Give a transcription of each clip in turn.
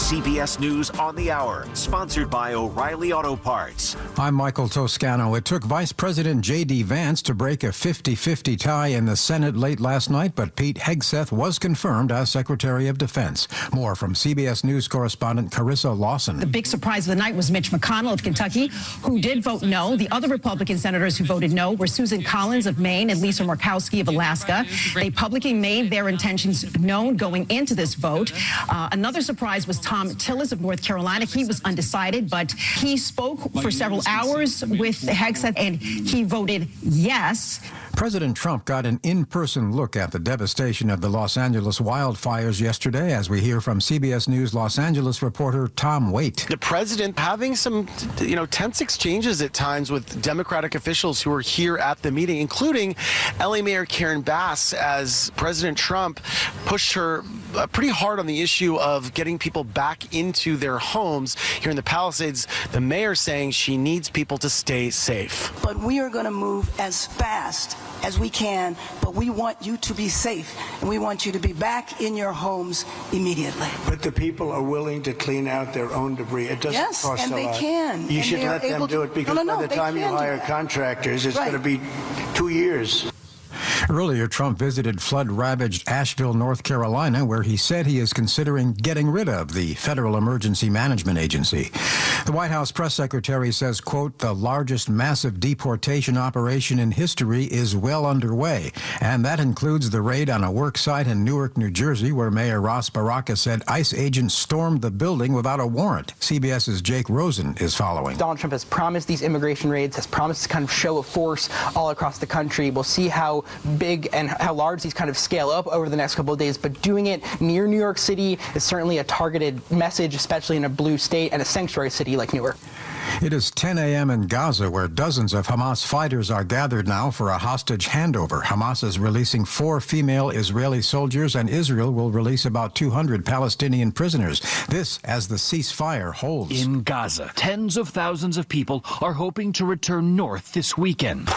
CBS News on the Hour, sponsored by O'Reilly Auto Parts. I'm Michael Toscano. It took Vice President J.D. Vance to break a 50-50 tie in the Senate late last night, but Pete Hegseth was confirmed as Secretary of Defense. More from CBS News correspondent Carissa Lawson. The big surprise of the night was Mitch McConnell of Kentucky, who did vote no. The other Republican senators who voted no were Susan Collins of Maine and Lisa Murkowski of Alaska. They publicly made their intentions known going into this vote. Another surprise was Tom Tillis of North Carolina. He was undecided, but he spoke for several hours with Hegseth, and he voted yes. President Trump got an in-person look at the devastation of the Los Angeles wildfires yesterday, as we hear from CBS News Los Angeles reporter Tom Waite. The president having some, tense exchanges at times with Democratic officials who were here at the meeting, including LA Mayor Karen Bass, as President Trump pushed her pretty hard on the issue of getting people back into their homes here in the Palisades. The mayor saying she needs people to stay safe. But we are going to move as fast as we can, but we want you to be safe, and we want you to be back in your homes immediately. But the people are willing to clean out their own debris. It doesn't cost a lot. Yes, and they can. You should let them do it, because by the time you hire contractors, it's going to be 2 years. Earlier, Trump visited flood-ravaged Asheville, North Carolina, where he said he is considering getting rid of the Federal Emergency Management Agency. The White House press secretary says, quote, the largest massive deportation operation in history is well underway, and that includes the raid on a work site in Newark, New Jersey, where Mayor Ross Baraka said ICE agents stormed the building without a warrant. CBS's Jake Rosen is following. Donald Trump has promised these immigration raids, has promised to kind of show a force all across the country. We'll see how big and how large these kind of scale up over the next couple of days, but doing it near New York City is certainly a targeted message, especially in a blue state and a sanctuary city like Newark. It is 10 a.m. in Gaza, where dozens of Hamas fighters are gathered now for a hostage handover. Hamas is releasing 4 female Israeli soldiers, and Israel will release about 200 Palestinian prisoners. This as the ceasefire holds. In Gaza, tens of thousands of people are hoping to return north this weekend.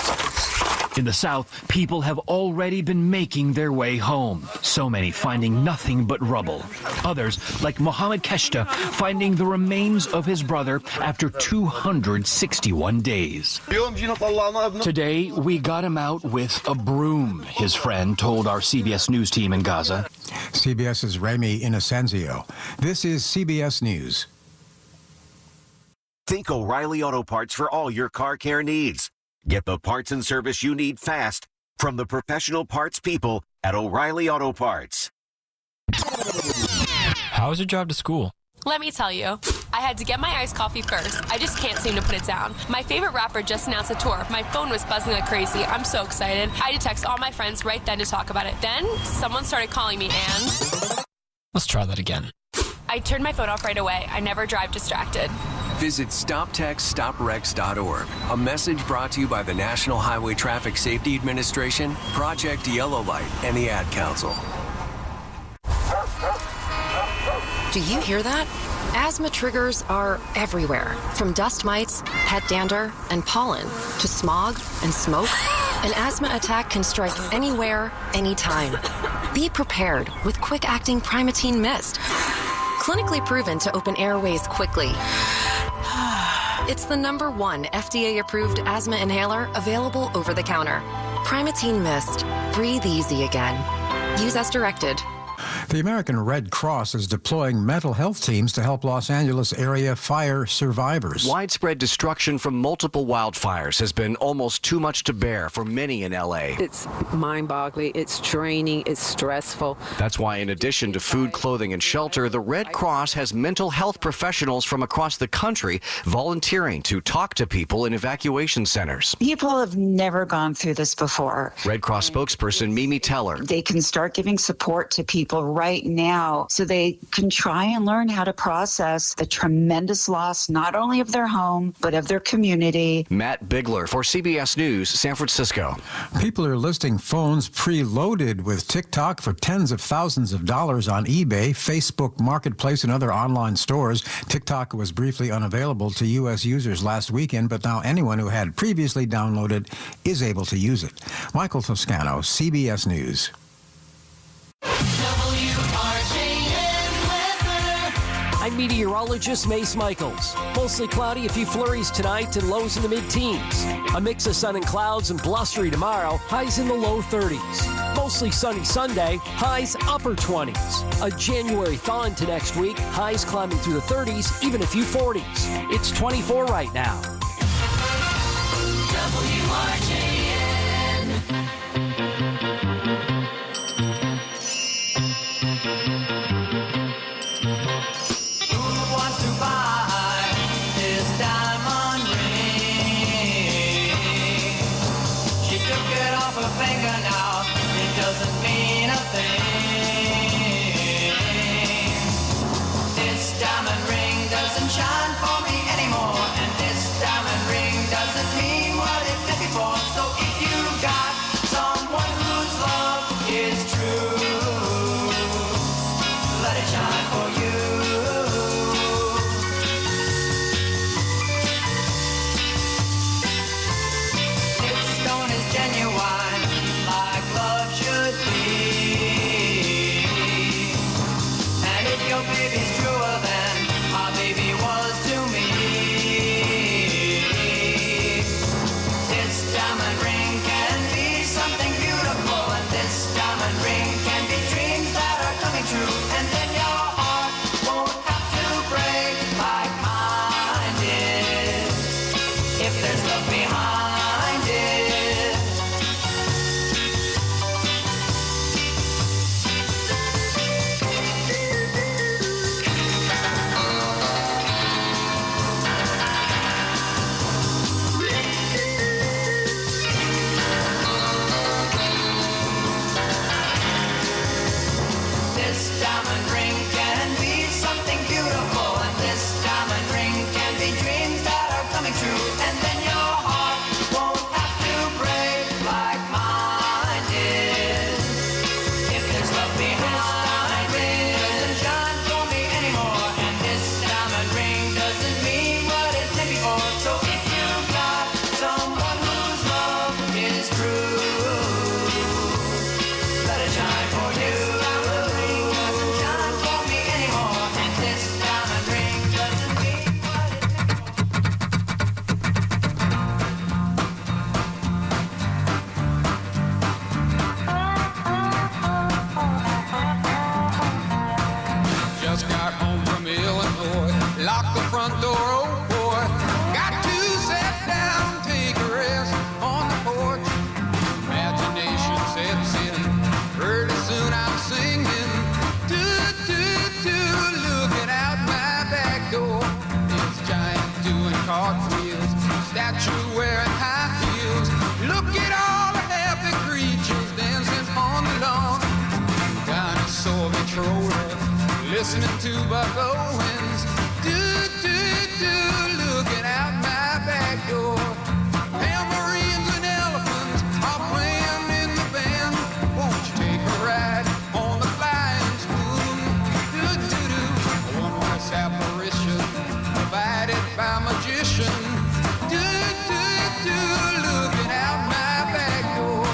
In the south, people have already been making their way home. So many finding nothing but rubble. Others, like Mohammed Keshta, finding the remains of his brother after 261 days. Today, we got him out with a broom, his friend told our CBS News team in Gaza. CBS's Remy Inocencio. This is CBS News. Think O'Reilly Auto Parts for all your car care needs. Get the parts and service you need fast from the professional parts people at O'Reilly Auto Parts. How was your drive to school? Let me tell you, I had to get my iced coffee first. I just can't seem to put it down. My favorite rapper just announced a tour. My phone was buzzing like crazy. I'm so excited. I had to text all my friends right then to talk about it. Then someone started calling me and... Let's try that again. I turned my phone off right away. I never drive distracted. Visit StopTextStopWrecks.org. A message brought to you by the National Highway Traffic Safety Administration, Project Yellow Light, and the Ad Council. Do you hear that? Asthma triggers are everywhere, from dust mites, pet dander, and pollen, to smog and smoke. An asthma attack can strike anywhere, anytime. Be prepared with quick-acting Primatene Mist. Clinically proven to open airways quickly. It's the #1 FDA-approved asthma inhaler available over the counter. Primatene Mist. Breathe easy again. Use as directed. The American Red Cross is deploying mental health teams to help Los Angeles area fire survivors. Widespread destruction from multiple wildfires has been almost too much to bear for many in L.A. It's mind-boggling, it's draining, it's stressful. That's why, in addition to food, clothing, and shelter, the Red Cross has mental health professionals from across the country volunteering to talk to people in evacuation centers. People have never gone through this before. Red Cross spokesperson Mimi Teller. They can start giving support to people right now so they can try and learn how to process the tremendous loss not only of their home but of their community. Matt Bigler for CBS News, San Francisco. People are listing phones preloaded with TikTok for tens of thousands of dollars on eBay, Facebook Marketplace, and other online stores. TikTok was briefly unavailable to U.S. users last weekend, but now anyone who had previously downloaded is able to use it. Michael Toscano, CBS News. I I'm meteorologist Mace Michaels. Mostly cloudy, a few flurries tonight and lows in the mid-teens. A mix of sun and clouds and blustery tomorrow, highs in the low 30s. Mostly sunny Sunday, highs upper 20s. A January thaw into next week, highs climbing through the 30s, even a few 40s. It's 24 right now. WRJN. Listening to Buck Owens, looking out my back door. Tambourines and elephants are playing in the band. Won't you take a ride on the flying spoon? A wondrous apparition provided by magician. Looking out my back door.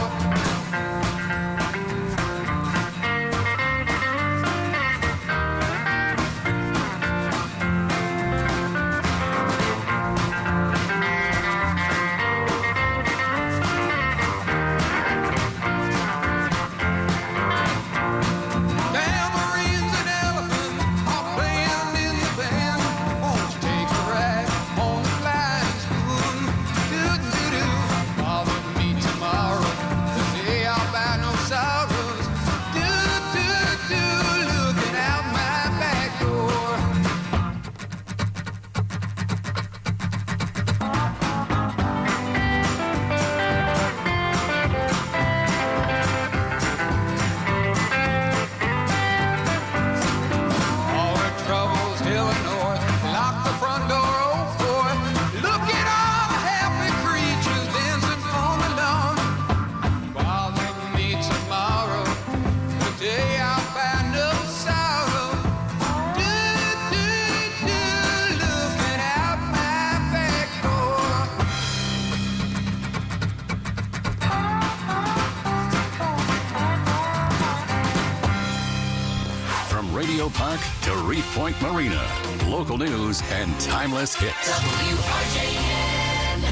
Fly Reef Point Marina. Local news and timeless hits. WRJN.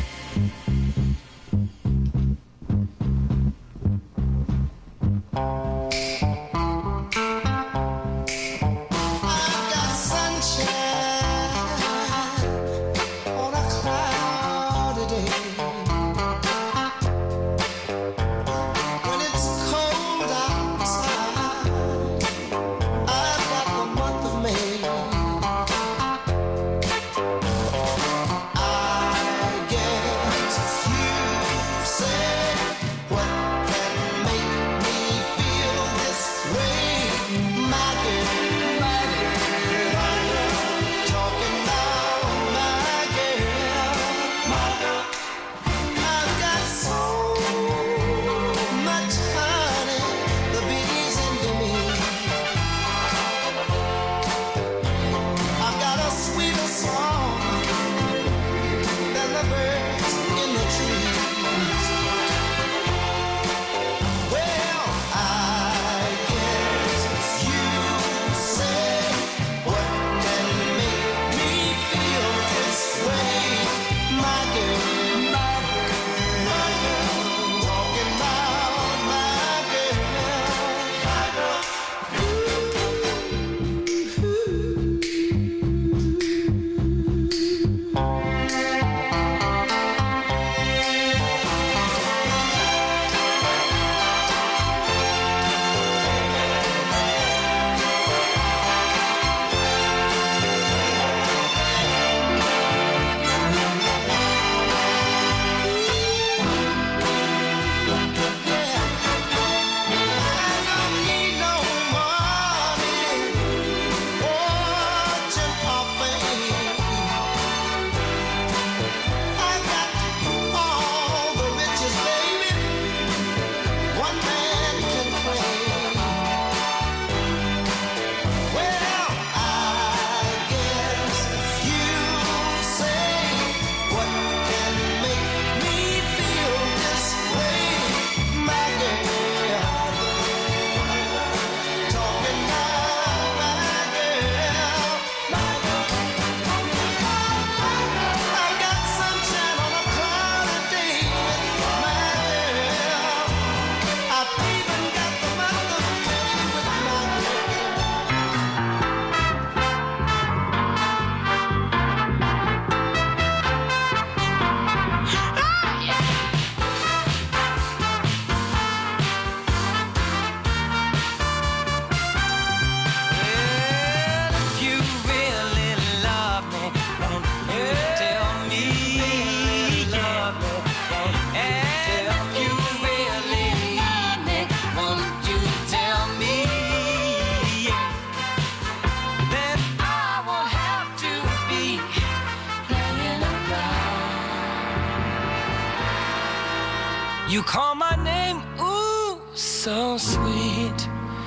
You call my name, ooh, so sweet,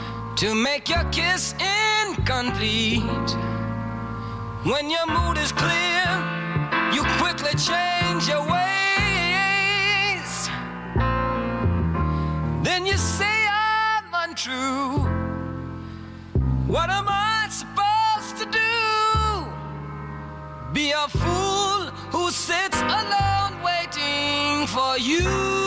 to make your kiss incomplete. When your mood is clear, you quickly change your ways. Then you say I'm untrue. What am I supposed to do? Be a fool who sits alone waiting for you.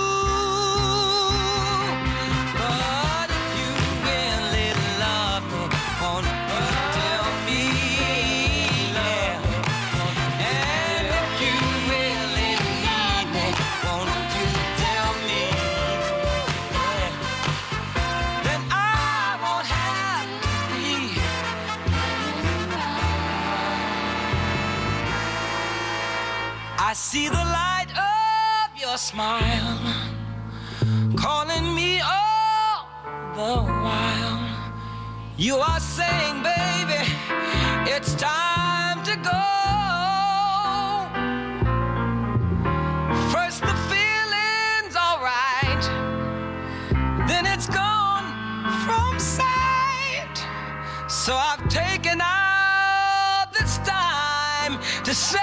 I see the light of your smile calling me all the while. You are saying, baby, it's time to go. First the feeling's all right, then it's gone from sight. So I've taken out this time to say,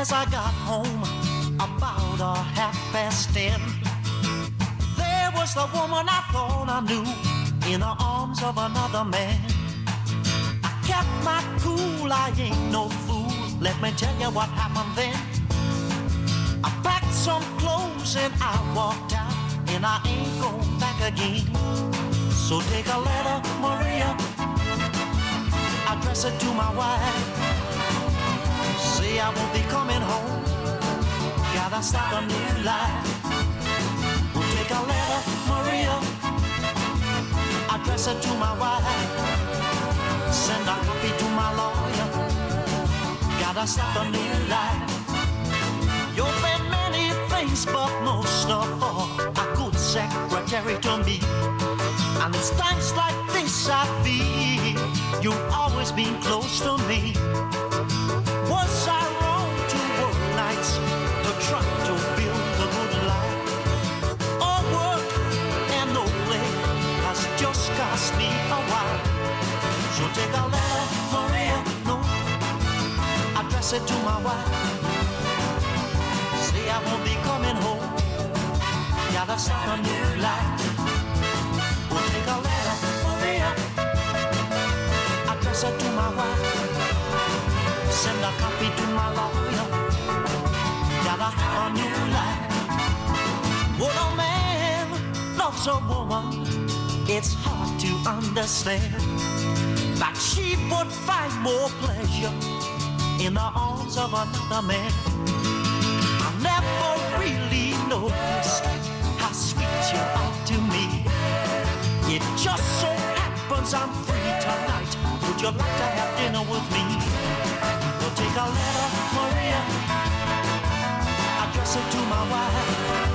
As I got home about 10:30, there was the woman I thought I knew in the arms of another man. I kept my cool, I ain't no fool. Let me tell you what happened then. I packed some clothes and I walked out, and I ain't going back again. So take a letter, Maria, address it to my wife. Say I won't be coming home, gotta start a new life. We'll take a letter, Maria, address it to my wife. Send a copy to my lawyer, gotta start a new life. You've been many things, but most of all, a good secretary to me. And it's times like this I feel you've always been close to me. Was I wrong to work nights to try to build a good life? All work and no play has just cost me a while. So take a letter, Maria, no, address it to my wife. Say I won't be coming home, gotta start a new life. We'll take a letter, Maria, address it to my wife. Send a copy to my lawyer, gotta have a new life. When a man loves a woman, it's hard to understand that she would find more pleasure in the arms of another man. I never really noticed how sweet you are to me. It just so happens I'm free tonight. Would you like to have dinner with me? Well, take a letter, Maria, address it to my wife.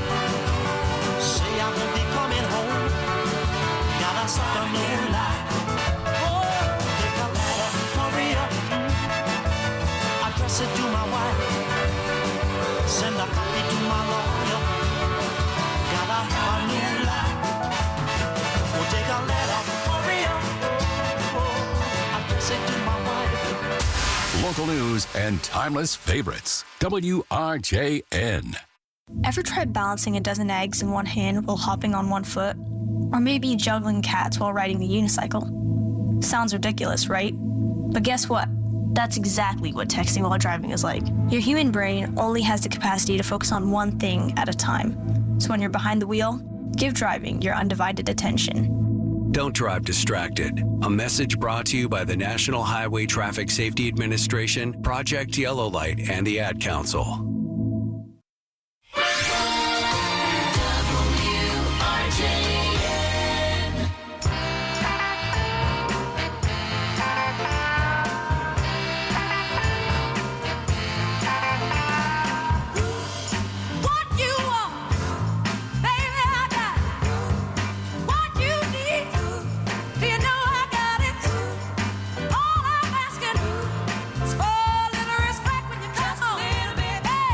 Say I won't be coming home, gotta start a new life. Oh, take a letter, Maria, address it to my wife. Send a copy to my lawyer, gotta have a new life. We'll take a letter, Maria, address it to my wife. Local news and timeless favorites. WRJN. Ever tried balancing a dozen eggs in one hand while hopping on one foot? Or maybe juggling cats while riding the unicycle? Sounds ridiculous, right? But guess what? That's exactly what texting while driving is like. Your human brain only has the capacity to focus on one thing at a time. So when you're behind the wheel, give driving your undivided attention. Don't drive distracted. A message brought to you by the National Highway Traffic Safety Administration, Project Yellow Light, and the Ad Council. All I'm asking is for a little respect when you come home.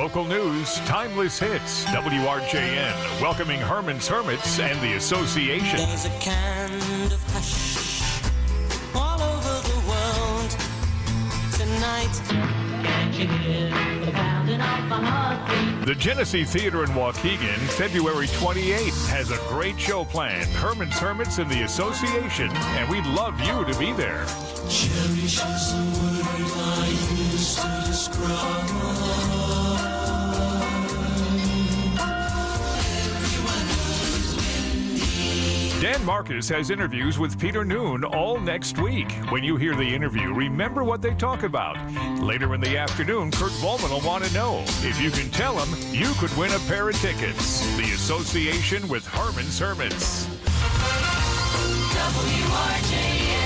Local news, timeless hits. WRJN, welcoming Herman's Hermits and the Association. There's a kind of hush all over the world tonight. Can't you hear the pounding of my heartbeat? The Genesee Theater in Waukegan, February 28th, has a great show planned. Herman's Hermits and the Association, and we'd love you to be there. Cherish is a word I use to describe. Dan Marcus has interviews with Peter Noon all next week. When you hear the interview, remember what they talk about. Later in the afternoon, Kurt Volman will want to know. If you can tell him, you could win a pair of tickets. The Association with Herman's Hermits. WRJN.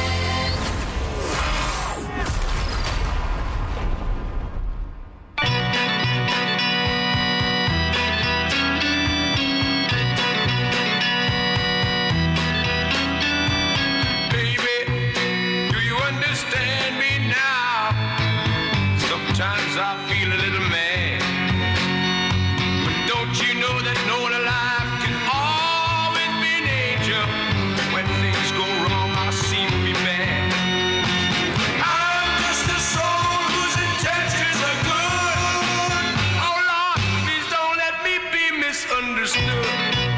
Sometimes I feel a little mad, but don't you know that no one alive can always be an angel? When things go wrong, I seem to be bad. I'm just a soul whose intentions are good. Oh Lord, please don't let me be misunderstood.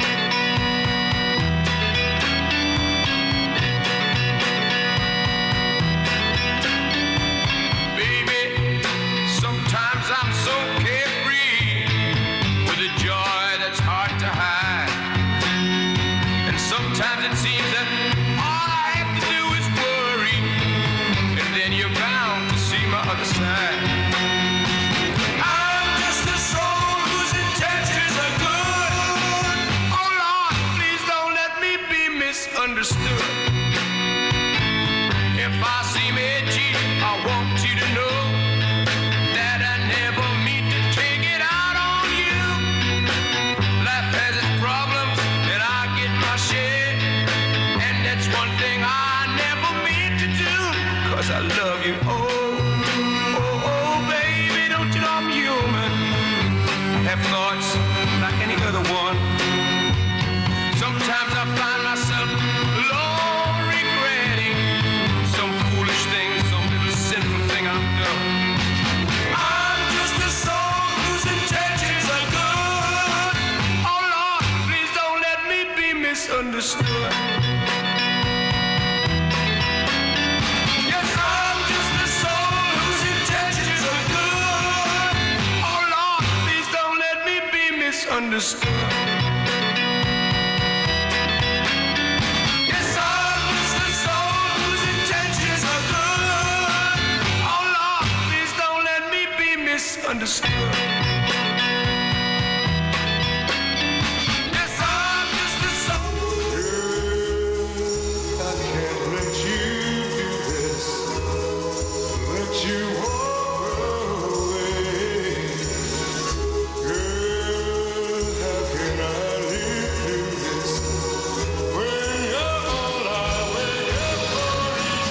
I'm so carefree with a joy that's hard to hide. And sometimes it seems that all I have to do is worry, and then you're bound to see my other side. I'm just a soul whose intentions are good. Oh Lord, please don't let me be misunderstood. If I seem edgy, I want you to know that I never mean to take it out on you. Life has its problems, and I get my share. And that's one thing I never mean to do, 'cause I love you. Oh, oh, oh, baby, don't you know I'm human? Have thoughts like any other one. Sometimes I find myself alone regretting some foolish thing, some little sinful thing I've done. I'm just a soul whose intentions are good. Oh Lord, please don't let me be misunderstood. Yes, I'm just a soul whose intentions are good. Oh Lord, please don't let me be misunderstood. Yes, I'm just a soul whose intentions are good. Oh Lord, please don't let me be misunderstood. Yes, I'm just a soul. I can't let you do this. Let you walk away. Girl, how can I live through this when you're all I wake up for each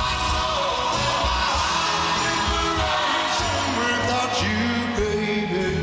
without you, baby.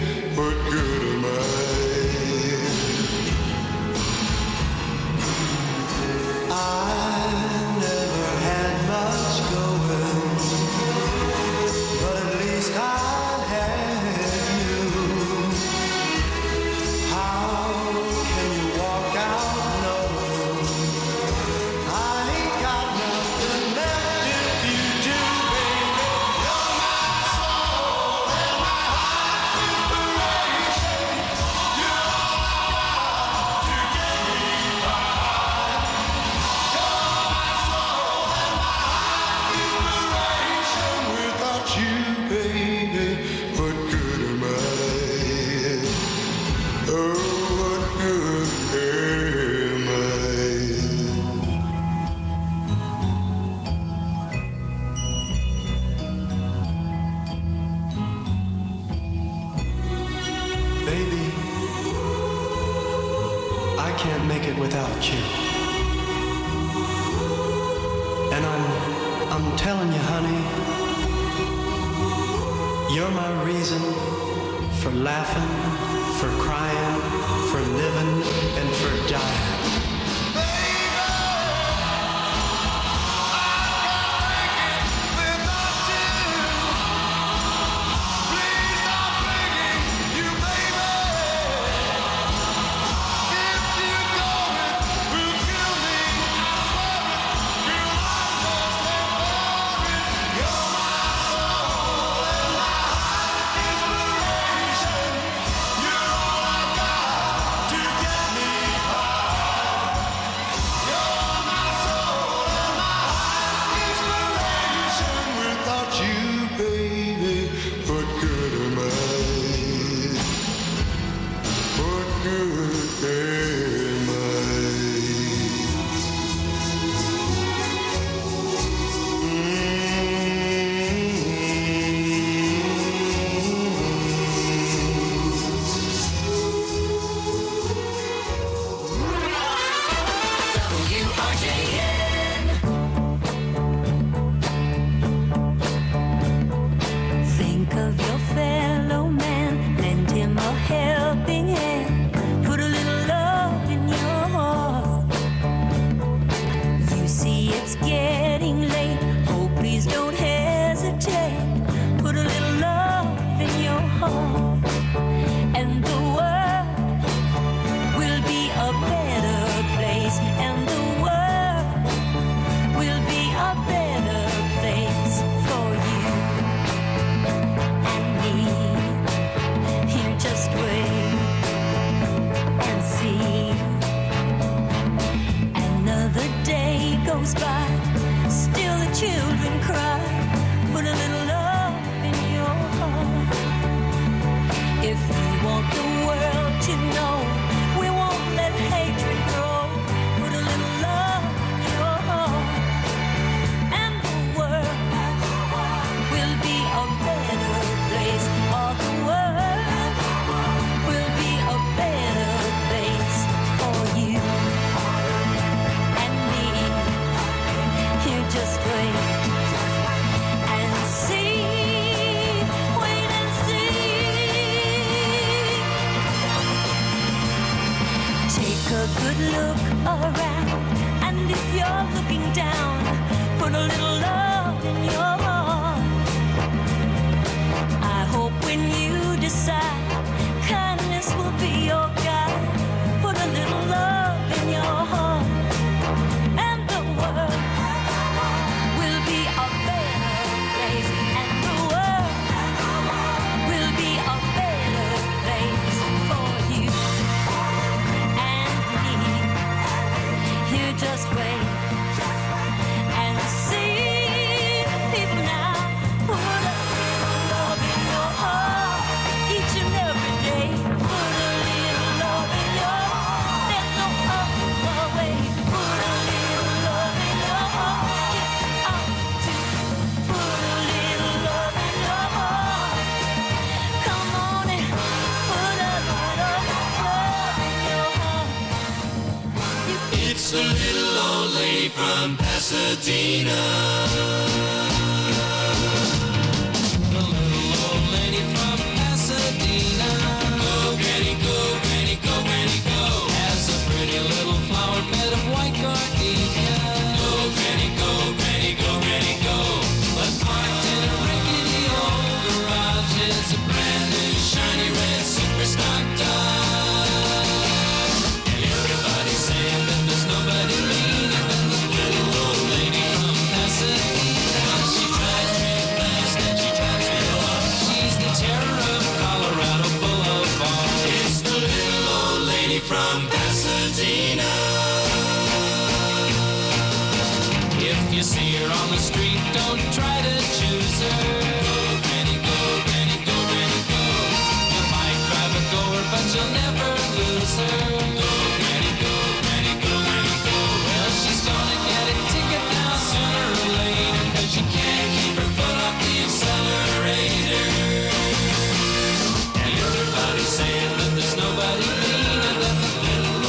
I can't make it without you. And I'm telling you, honey, you're my reason for laughing, for crying, for living, and for dying. Everybody's saying that there's nobody meaner than the little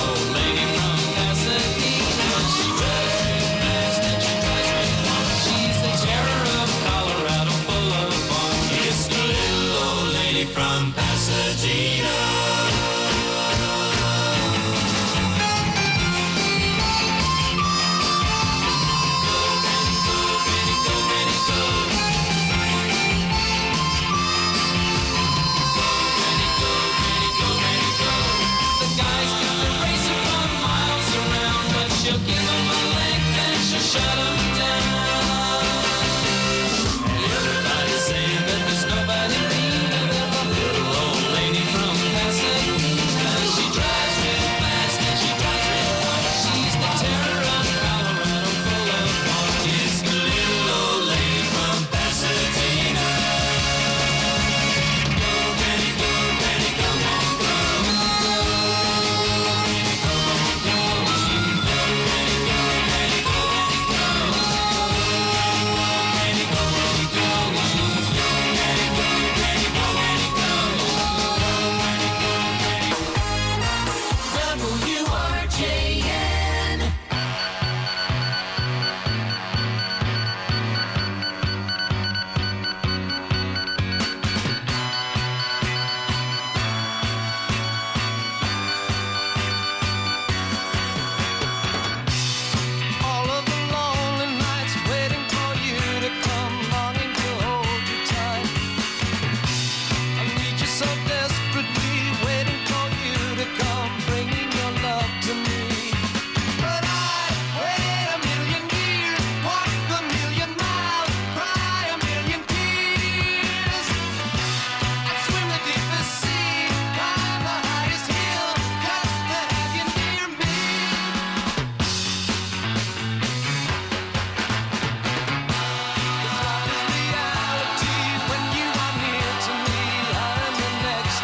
next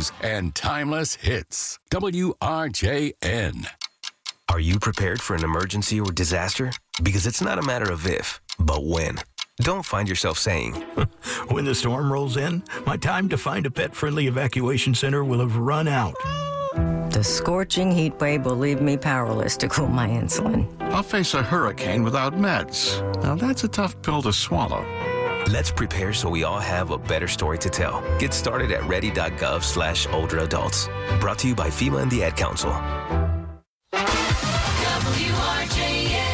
news and timeless hits. WRJN. Are you prepared for an emergency or disaster? Because it's not a matter of if, but when. Don't find yourself saying, when the storm rolls in, my time to find a pet-friendly evacuation center will have run out. The scorching heat wave will leave me powerless to cool my insulin. I'll face a hurricane without meds. Now that's a tough pill to swallow. Let's prepare so we all have a better story to tell. Get started at ready.gov/older adults. Brought to you by FEMA and the Ad Council. WRJN.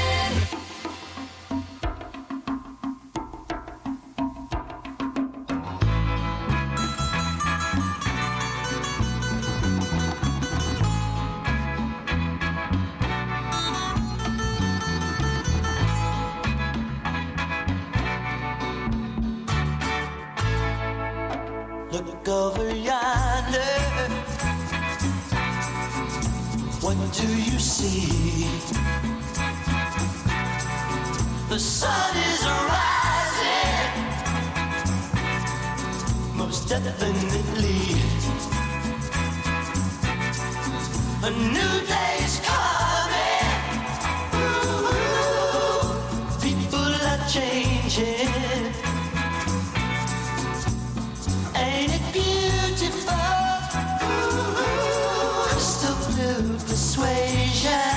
Look over yonder. What do you see? The sun is rising, most definitely. A new day's coming. Ooh, people are changing. Ain't it beautiful? Ooh, crystal blue persuasion.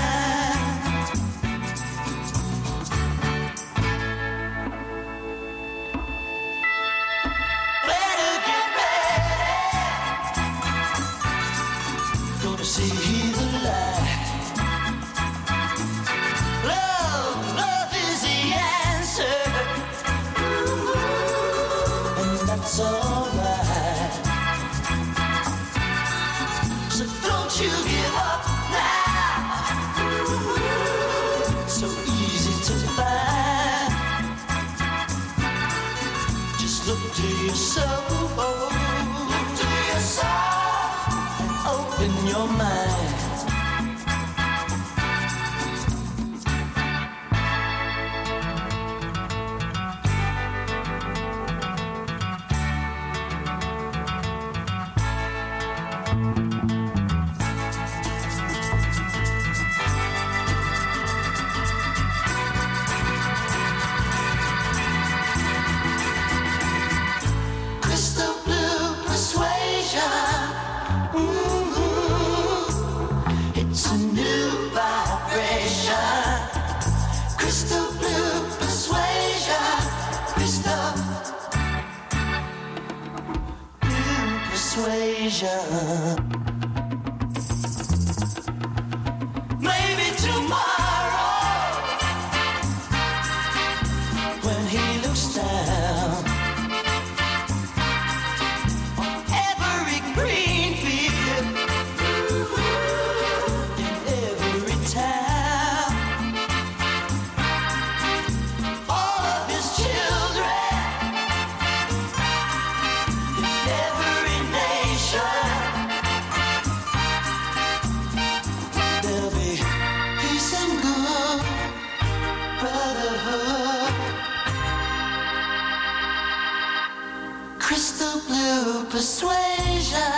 Better get ready. Gonna see the light. Love is the answer. And that's all. So don't you give up now. So easy to find. Just look to your soul. Look to your soul and open your mind. Crystal blue persuasion. It's a new vibration. Crystal blue persuasion. Crystal blue persuasion. Maybe tomorrow, when he looks down on every green field in every town, all of his children in every nation, there'll be peace and good brotherhood. Crystal blue persuasion.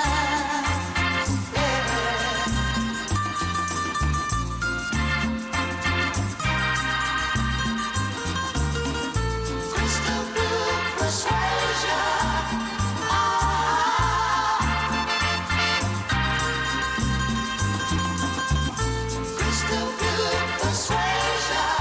Crystal blue persuasion. Crystal blue persuasion.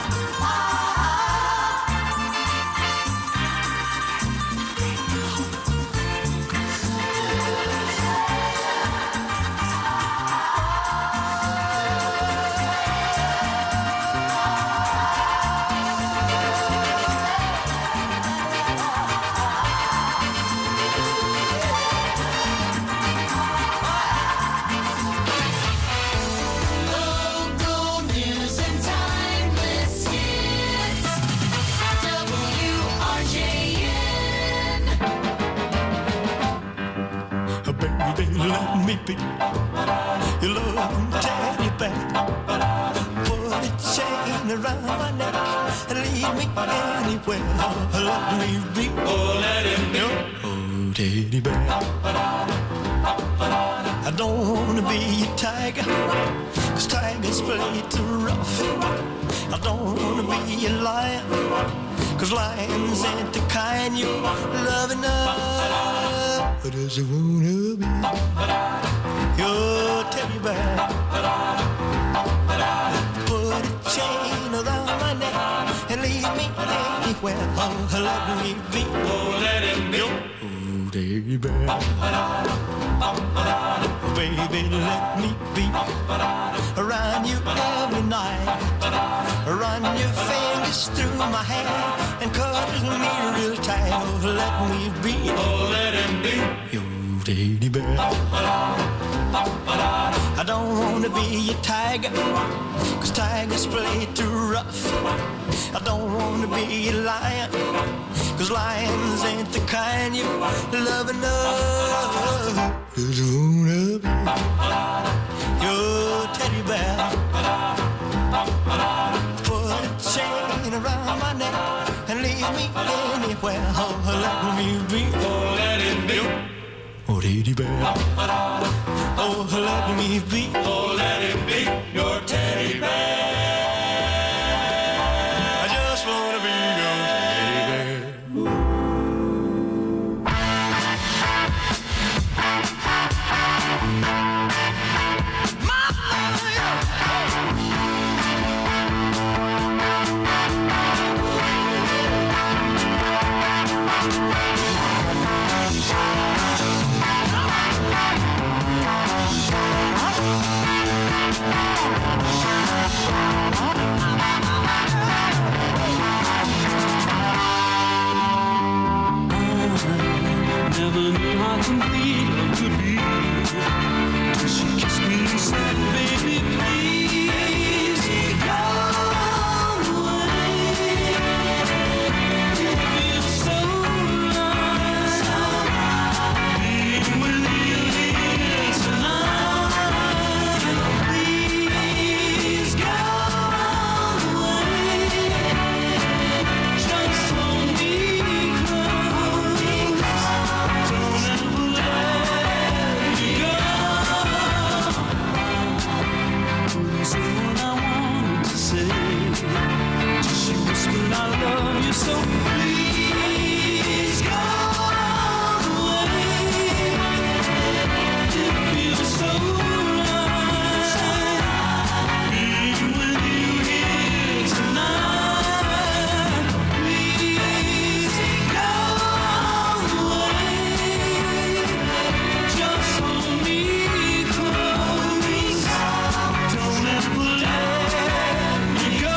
Local news and timeless hits. WRJN. Baby, let me be your loving teddy bear. Put a chain around my neck and lead me anywhere. Let me be. Oh, let him be. Oh, teddy bear. I don't wanna be a tiger, 'cause tigers play too rough. I don't wanna be a lion, 'cause lions ain't the kind you love enough. But does it wanna be your teddy bear? Put a chain around my neck and leave me anywhere. Oh, let me be. Oh, let him be. Your teddy bear. Baby, let me be around you every night. Run your fingers through my hair and cuddle me real tight. Oh, let me be. Oh, let him be your teddy bear. I don't wanna be a tiger, 'cause tigers play too rough. I don't wanna be a lion, 'cause lions ain't the kind you love enough. Just wanna be your teddy bear. Put a chain around my neck and leave me anywhere. Oh, let me be. Oh, let him be. Oh, teddy bear. Oh, let me be. Oh, let him be your teddy bear. I just wanna be your teddy bear. Never knew how complete love could be. She kissed me and said, baby, please go away. It feels so right being with you here tonight. Please go away. Just hold me close. Don't ever let me go. Couldn't say what I wanted to say. Just she whispered, I love you so. Please go away. It feels so right being with you here tonight. Please go away. Just hold me close. Don't ever let me go.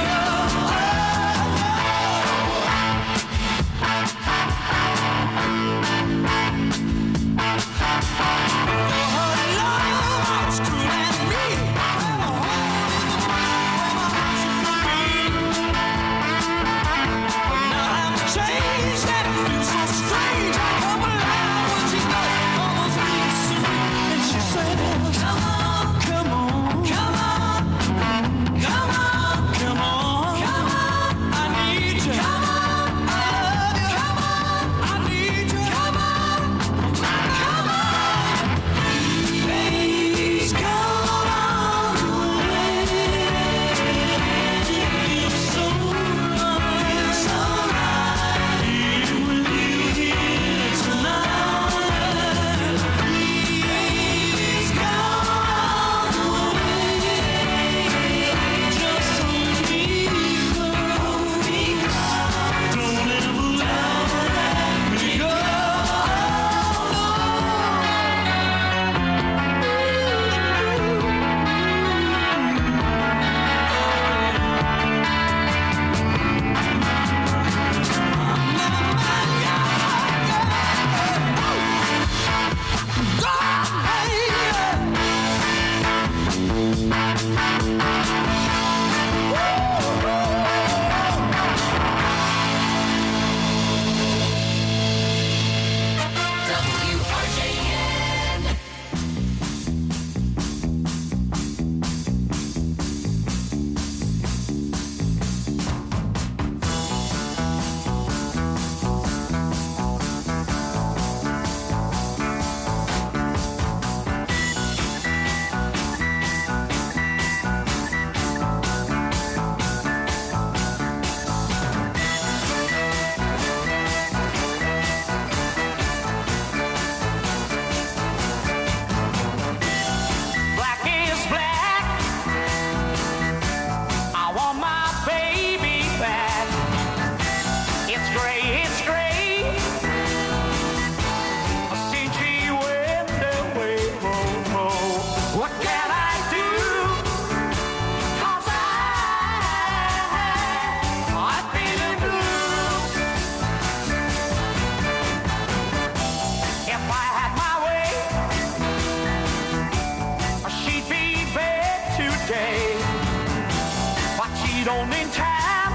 you don't in time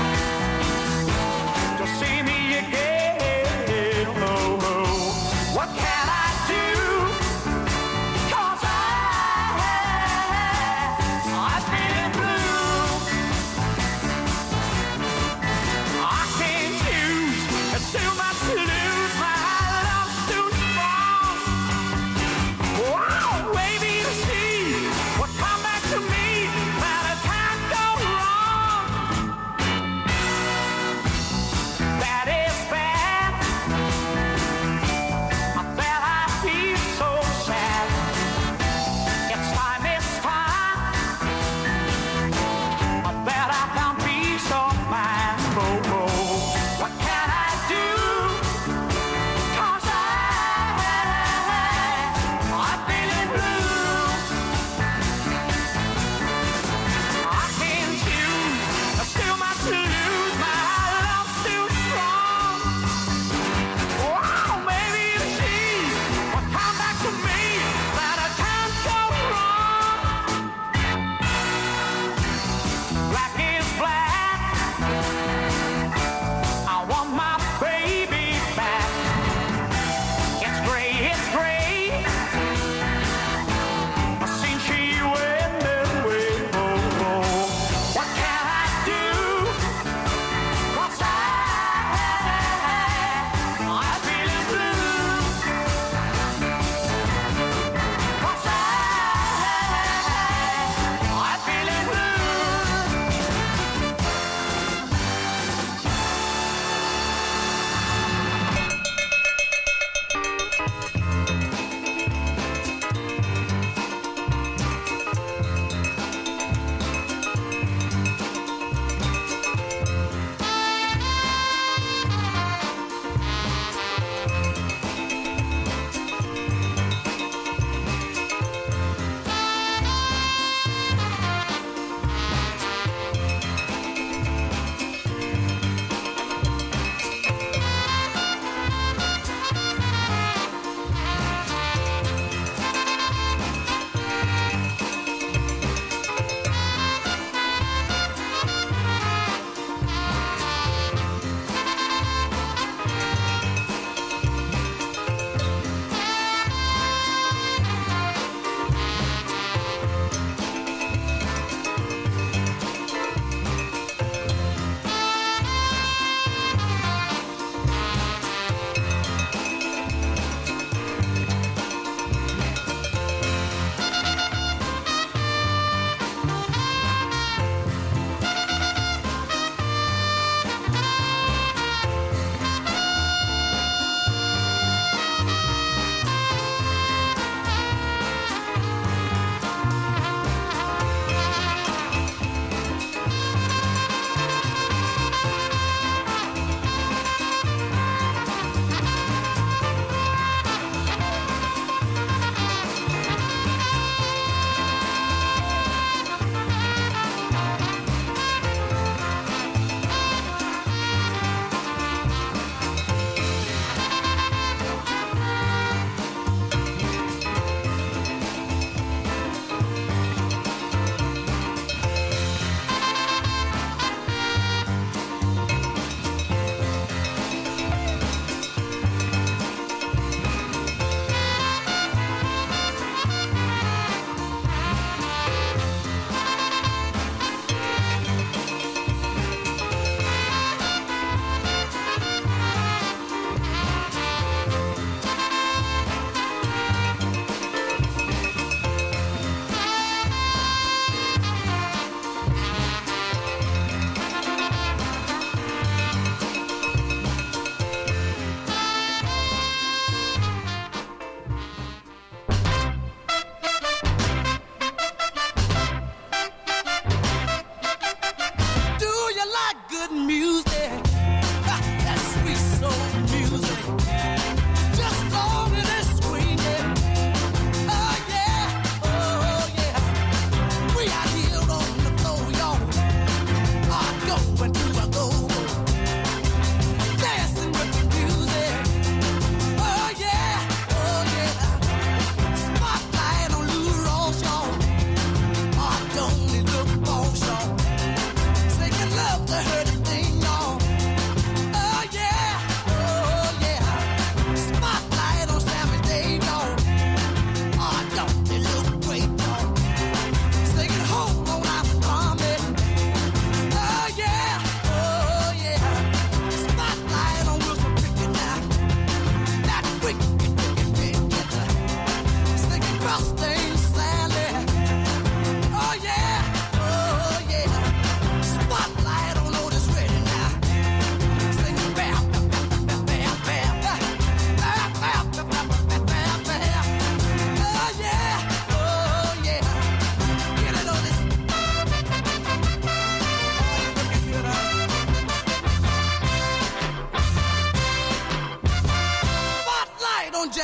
to see me again. Oh, oh. What can I do? 'Cause I've been blue. I can't choose. It's too much to lose. My love's too strong. Wow, baby, to see what come back to me. Now it can't go wrong.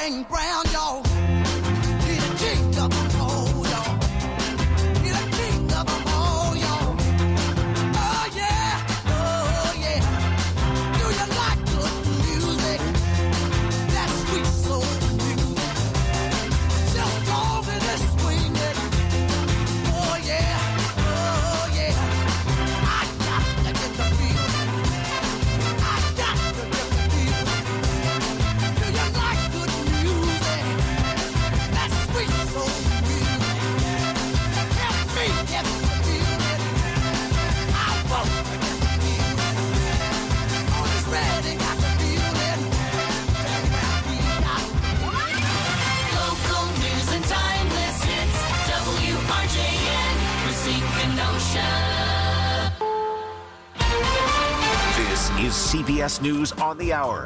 Bang Brown, y'all. He's the king of them all, y'all. He's the king of them all, y'all. Oh yeah, oh yeah. Do you like good music? That sweet soul music. Just strong in the swing it. Oh yeah, oh yeah. I got to get the feeling. I got to get the feeling. Do you like good music? That sweet soul music. Help me get the feeling. I won't get the feeling. On this ready, got the feeling. Local news and timeless hits. WRJN, Racine Kenosha. This is CBS News on the Hour.